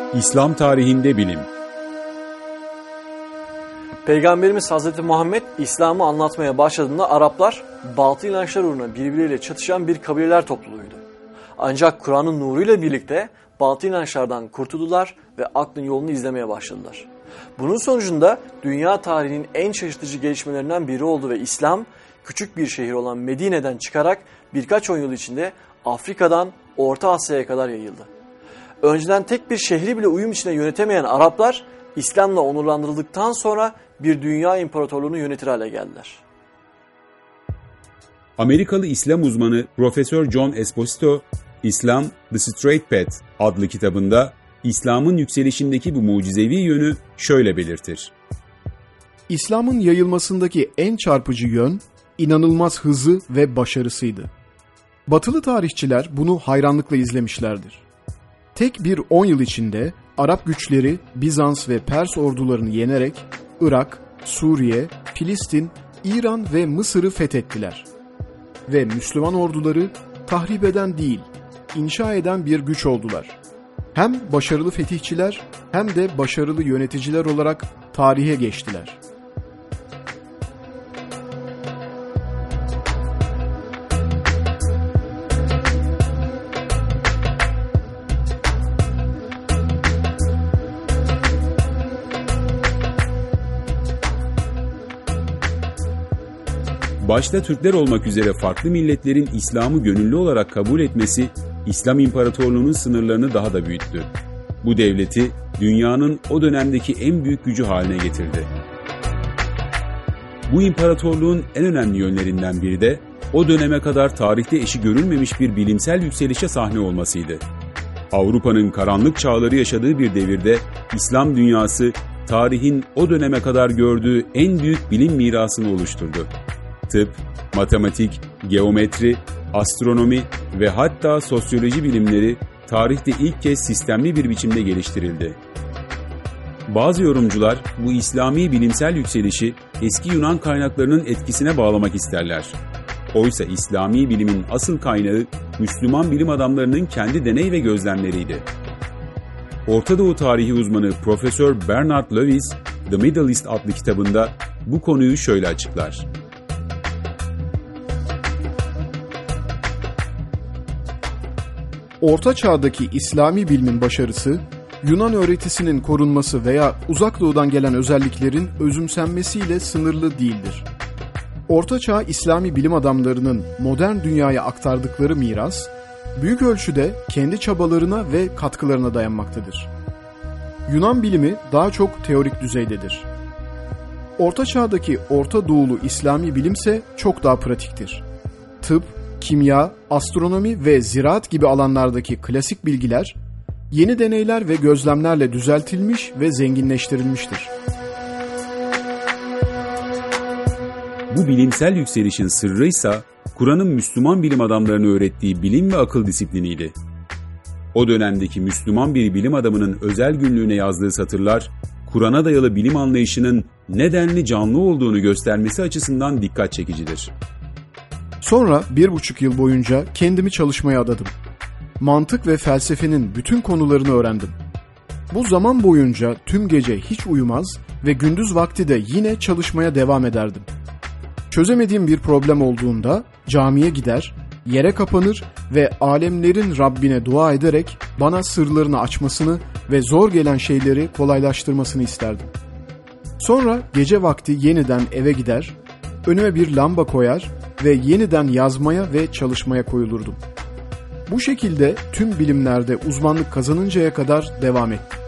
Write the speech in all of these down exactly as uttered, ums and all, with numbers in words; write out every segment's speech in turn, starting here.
İslam tarihinde bilim. Peygamberimiz Hazreti Muhammed İslam'ı anlatmaya başladığında Araplar batıl inançlar uğruna birbirleriyle çatışan bir kabileler topluluğuydu. Ancak Kur'an'ın nuruyla birlikte batıl inançlardan kurtuldular ve aklın yolunu izlemeye başladılar. Bunun sonucunda dünya tarihinin en şaşırtıcı gelişmelerinden biri oldu ve İslam küçük bir şehir olan Medine'den çıkarak birkaç on yıl içinde Afrika'dan Orta Asya'ya kadar yayıldı. Önceden tek bir şehri bile uyum içinde yönetemeyen Araplar, İslam'la onurlandırıldıktan sonra bir dünya imparatorluğunu yönetir hale geldiler. Amerikalı İslam uzmanı Profesör John Esposito, İslam The Straight Path adlı kitabında İslam'ın yükselişindeki bu mucizevi yönü şöyle belirtir. İslam'ın yayılmasındaki en çarpıcı yön, inanılmaz hızı ve başarısıydı. Batılı tarihçiler bunu hayranlıkla izlemişlerdir. Tek bir on yıl içinde Arap güçleri Bizans ve Pers ordularını yenerek Irak, Suriye, Filistin, İran ve Mısır'ı fethettiler. Ve Müslüman orduları tahrip eden değil, inşa eden bir güç oldular. Hem başarılı fetihçiler hem de başarılı yöneticiler olarak tarihe geçtiler. Başta Türkler olmak üzere farklı milletlerin İslam'ı gönüllü olarak kabul etmesi, İslam İmparatorluğu'nun sınırlarını daha da büyüttü. Bu devleti dünyanın o dönemdeki en büyük gücü haline getirdi. Bu imparatorluğun en önemli yönlerinden biri de o döneme kadar tarihte eşi görülmemiş bir bilimsel yükselişe sahne olmasıydı. Avrupa'nın karanlık çağları yaşadığı bir devirde İslam dünyası tarihin o döneme kadar gördüğü en büyük bilim mirasını oluşturdu. Tıp, matematik, geometri, astronomi ve hatta sosyoloji bilimleri tarihte ilk kez sistemli bir biçimde geliştirildi. Bazı yorumcular bu İslami bilimsel yükselişi eski Yunan kaynaklarının etkisine bağlamak isterler. Oysa İslami bilimin asıl kaynağı Müslüman bilim adamlarının kendi deney ve gözlemleriydi. Orta Doğu tarihi uzmanı Profesör Bernard Lewis, The Middle East adlı kitabında bu konuyu şöyle açıklar. Orta Çağ'daki İslami bilimin başarısı, Yunan öğretisinin korunması veya Uzak Doğu'dan gelen özelliklerin özümsenmesiyle sınırlı değildir. Orta Çağ İslami bilim adamlarının modern dünyaya aktardıkları miras, büyük ölçüde kendi çabalarına ve katkılarına dayanmaktadır. Yunan bilimi daha çok teorik düzeydedir. Orta Çağ'daki Orta Doğulu İslami bilimse çok daha pratiktir. Tıp, kimya, astronomi ve ziraat gibi alanlardaki klasik bilgiler, yeni deneyler ve gözlemlerle düzeltilmiş ve zenginleştirilmiştir. Bu bilimsel yükselişin sırrı ise Kur'an'ın Müslüman bilim adamlarını öğrettiği bilim ve akıl disipliniydi. O dönemdeki Müslüman bir bilim adamının özel günlüğüne yazdığı satırlar, Kur'an'a dayalı bilim anlayışının nedenli canlı olduğunu göstermesi açısından dikkat çekicidir. Sonra bir buçuk yıl boyunca kendimi çalışmaya adadım. Mantık ve felsefenin bütün konularını öğrendim. Bu zaman boyunca tüm gece hiç uyumaz ve gündüz vakti de yine çalışmaya devam ederdim. Çözemediğim bir problem olduğunda camiye gider, yere kapanır ve alemlerin Rabbine dua ederek bana sırlarını açmasını ve zor gelen şeyleri kolaylaştırmasını isterdim. Sonra gece vakti yeniden eve gider, önüme bir lamba koyar ve yeniden yazmaya ve çalışmaya koyulurdum. Bu şekilde tüm bilimlerde uzmanlık kazanıncaya kadar devam ettim.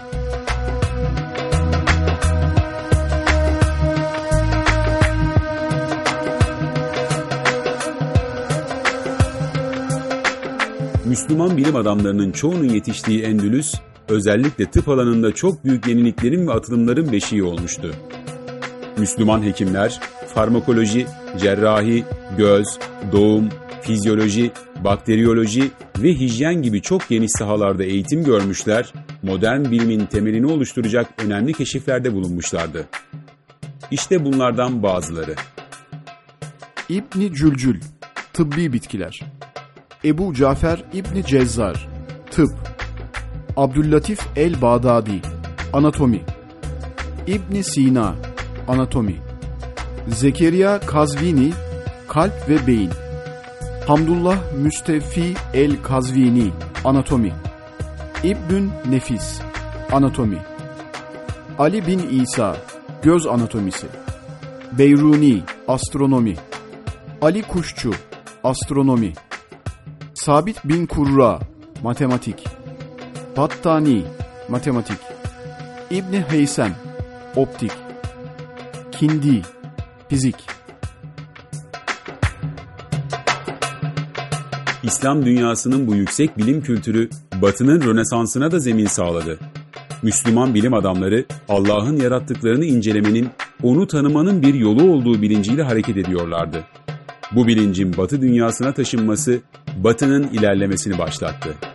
Müslüman bilim adamlarının çoğunun yetiştiği Endülüs, özellikle tıp alanında çok büyük yeniliklerin ve atılımların beşiği olmuştu. Müslüman hekimler, farmakoloji, cerrahi, göz, doğum, fizyoloji, bakteriyoloji ve hijyen gibi çok geniş sahalarda eğitim görmüşler, modern bilimin temelini oluşturacak önemli keşiflerde bulunmuşlardı. İşte bunlardan bazıları. İbn-i Cülcül, tıbbi bitkiler. Ebu Cafer İbn-i Cezzar, tıp. Abdüllatif el-Bağdadi, Anatomi. İbn Sina, Anatomi. Zekeriya Kazvini, Kalp ve Beyin. Hamdullah Müstefi el-Kazvini, Anatomi. İbnün Nefis, Anatomi. Ali bin İsa, Göz Anatomisi. Beyruni, Astronomi. Ali Kuşçu, Astronomi. Sabit bin Kurra, Matematik. Battani, Matematik. İbni Heysem, Optik. Kindi, Fizik. İslam dünyasının bu yüksek bilim kültürü Batı'nın Rönesans'ına da zemin sağladı. Müslüman bilim adamları Allah'ın yarattıklarını incelemenin, onu tanımanın bir yolu olduğu bilinciyle hareket ediyorlardı. Bu bilincin Batı dünyasına taşınması Batı'nın ilerlemesini başlattı.